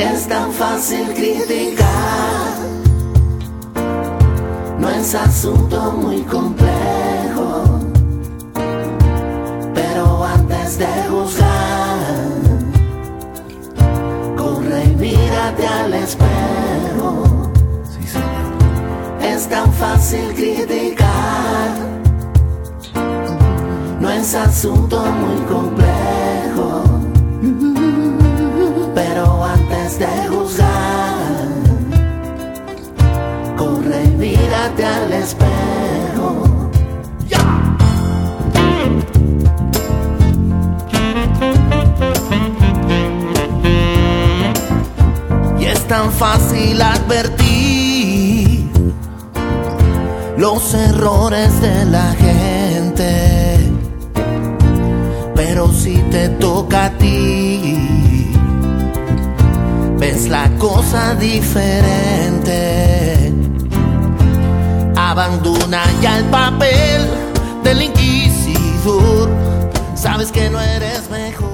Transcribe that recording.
Es tan fácil criticar, no es asunto muy complejo, pero antes de juzgar, corre y mírate al espejo. Sí, señor. Es tan fácil criticar, no es asunto muy complejo, pero antes de juzgar, corre y mírate al espejo. Y es tan fácil advertir los errores de la gente, pero si te toca a ti, ves la cosa diferente. Abandona ya el papel del inquisidor, sabes que no eres mejor.